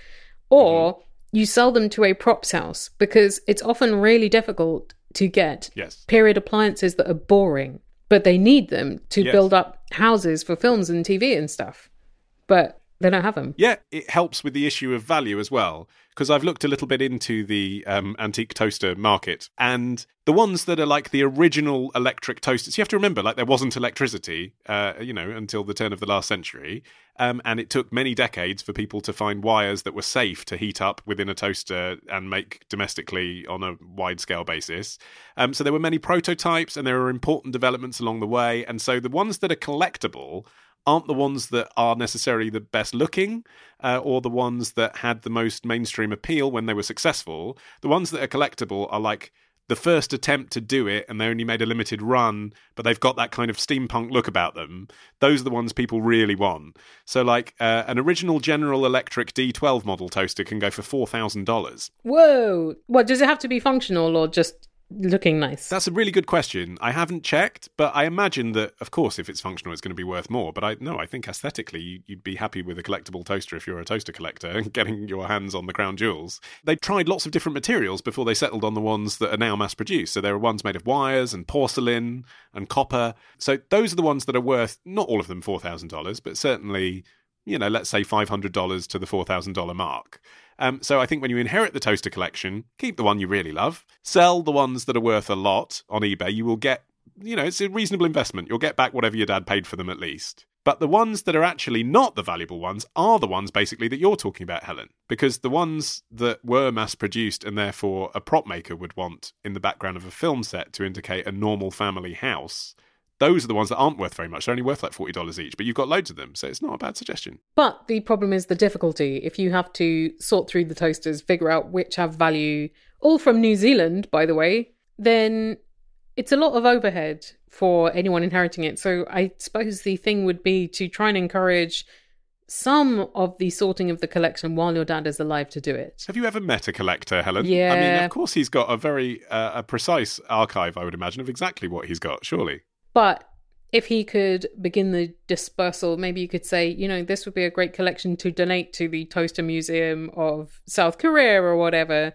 or you sell them to a props house, because it's often really difficult to get period appliances that are boring, but they need them to build up houses for films and TV and stuff. But they don't have them. Yeah, it helps with the issue of value as well, because I've looked a little bit into the antique toaster market, and the ones that are like the original electric toasters, you have to remember, like, there wasn't electricity, until the turn of the last century, and it took many decades for people to find wires that were safe to heat up within a toaster and make domestically on a wide-scale basis. So there were many prototypes, and there were important developments along the way, and so the ones that are collectible aren't the ones that are necessarily the best looking or the ones that had the most mainstream appeal when they were successful. The ones that are collectible are like the first attempt to do it, and they only made a limited run, but they've got that kind of steampunk look about them. Those are the ones people really want. So like an original General Electric D12 model toaster can go for $4,000. Whoa! What, does it have to be functional or just looking nice? That's a really good question. I haven't checked, but I imagine that, of course, if it's functional, it's going to be worth more. But I think aesthetically, you'd be happy with a collectible toaster if you're a toaster collector and getting your hands on the crown jewels. They tried lots of different materials before they settled on the ones that are now mass-produced. So there are ones made of wires and porcelain and copper. So those are the ones that are worth, not all of them $4,000, but certainly, let's say $500 to the $4,000 mark. So I think when you inherit the toaster collection, keep the one you really love, sell the ones that are worth a lot on eBay. You will get, it's a reasonable investment. You'll get back whatever your dad paid for them at least. But the ones that are actually not the valuable ones are the ones basically that you're talking about, Helen, because the ones that were mass-produced and therefore a prop maker would want in the background of a film set to indicate a normal family house, those are the ones that aren't worth very much. They're only worth like $40 each, but you've got loads of them, so it's not a bad suggestion. But the problem is the difficulty. If you have to sort through the toasters, figure out which have value, all from New Zealand, by the way, then it's a lot of overhead for anyone inheriting it. So I suppose the thing would be to try and encourage some of the sorting of the collection while your dad is alive to do it. Have you ever met a collector, Helen? Yeah. I mean, of course he's got a very a precise archive, I would imagine, of exactly what he's got, surely. But if he could begin the dispersal, maybe you could say, this would be a great collection to donate to the Toaster Museum of South Korea or whatever,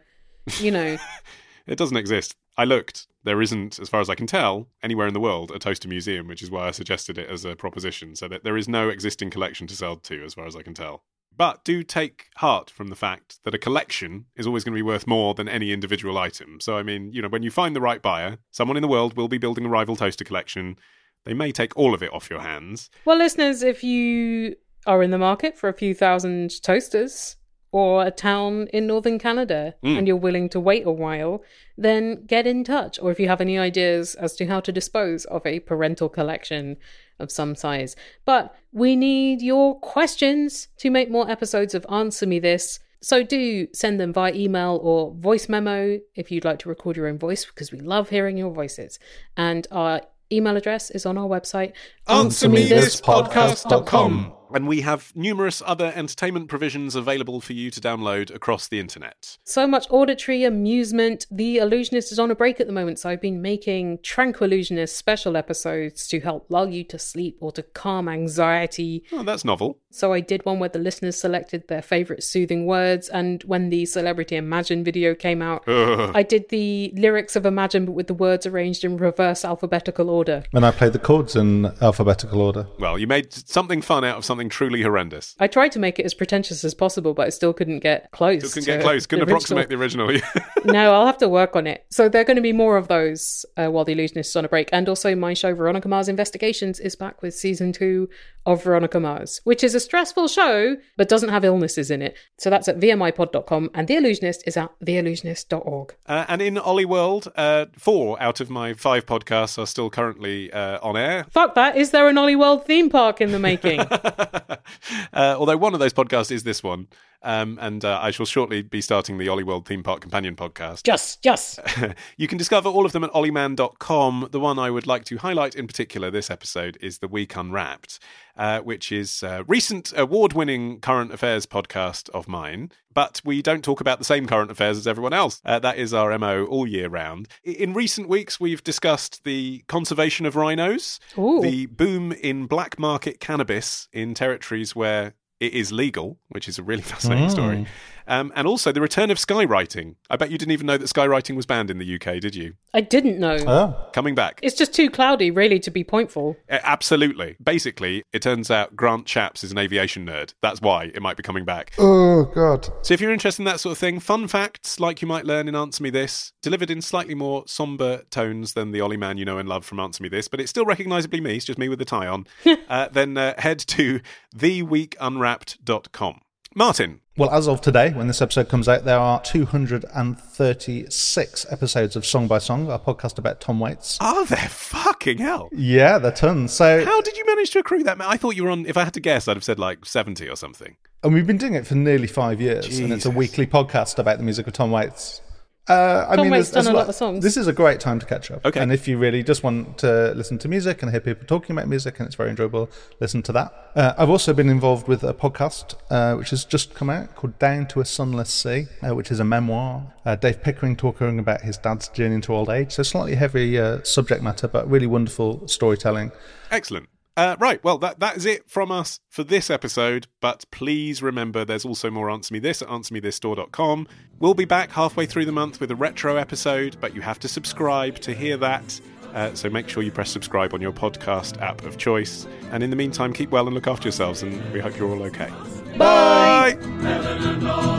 It doesn't exist. I looked. There isn't, as far as I can tell, anywhere in the world a toaster museum, which is why I suggested it as a proposition, so that there is no existing collection to sell to, as far as I can tell. But do take heart from the fact that a collection is always going to be worth more than any individual item. So, I mean, when you find the right buyer, someone in the world will be building a rival toaster collection. They may take all of it off your hands. Well, listeners, if you are in the market for a few thousand toasters or a town in northern Canada and you're willing to wait a while, then get in touch. Or if you have any ideas as to how to dispose of a parental collection of some size. But we need your questions to make more episodes of Answer Me This. So do send them via email or voice memo if you'd like to record your own voice, because we love hearing your voices. And our email address is on our website, answermethispodcast.com. And we have numerous other entertainment provisions available for you to download across the internet. So much auditory amusement. The Illusionist is on a break at the moment, so I've been making Tranquillusionist special episodes to help lull you to sleep or to calm anxiety. Oh, that's novel. So I did one where the listeners selected their favourite soothing words, and when the Celebrity Imagine video came out, I did the lyrics of Imagine but with the words arranged in reverse alphabetical order. And I played the chords in alphabetical order. Well, you made something fun out of something truly horrendous. I tried to make it as pretentious as possible, but I still couldn't get close. Couldn't approximate the original. No, I'll have to work on it. So there are going to be more of those while the Illusionist is on a break. And also my show, Veronica Mars Investigations, is back with season 2 of Veronica Mars, which is a stressful show, but doesn't have illnesses in it. So that's at vmipod.com, and The Illusionist is at theillusionist.org. And in Ollie World, 4 out of my 5 podcasts are still currently on air. Fuck that. Is there an Ollie World theme park in the making? Although one of those podcasts is this one. And I shall shortly be starting the Ollie World Theme Park Companion podcast. Yes. You can discover all of them at ollieman.com. The one I would like to highlight in particular this episode is The Week Unwrapped, which is a recent award-winning current affairs podcast of mine. But we don't talk about the same current affairs as everyone else. That is our MO all year round. In recent weeks, we've discussed the conservation of rhinos, the boom in black market cannabis in territories where it is legal, which is a really fascinating story. And also the return of skywriting. I bet you didn't even know that skywriting was banned in the UK, did you? I didn't know. Oh. Coming back. It's just too cloudy, really, to be pointful. Absolutely. Basically, it turns out Grant Shapps is an aviation nerd. That's why it might be coming back. Oh, God. So if you're interested in that sort of thing, fun facts like you might learn in Answer Me This, delivered in slightly more sombre tones than the Ollie Man you know and love from Answer Me This, but it's still recognisably me, it's just me with the tie on, then head to theweekunwrapped.com. Martin. Well, as of today, when this episode comes out, there are 236 episodes of Song by Song, our podcast about Tom Waits. Are there? Fucking hell. Yeah, there are tons. So, how did you manage to accrue that? I thought you were on, if I had to guess, I'd have said like 70 or something. And we've been doing it for nearly 5 years, Jesus. and it's a weekly podcast about the music of Tom Waits. Conway's done a lot of songs. This is a great time to catch up. Okay. And if you really just want to listen to music and hear people talking about music, and it's very enjoyable, listen to that. I've also been involved with a podcast which has just come out called Down to a Sunless Sea, which is a memoir. Dave Pickering talking about his dad's journey into old age. So slightly heavy subject matter, but really wonderful storytelling. Excellent. Right, well, that is it from us for this episode, but please remember there's also more Answer Me This at answermethisstore.com. We'll be back halfway through the month with a retro episode, but you have to subscribe to hear that, so make sure you press subscribe on your podcast app of choice. And in the meantime, keep well and look after yourselves, and we hope you're all okay. Bye! Bye.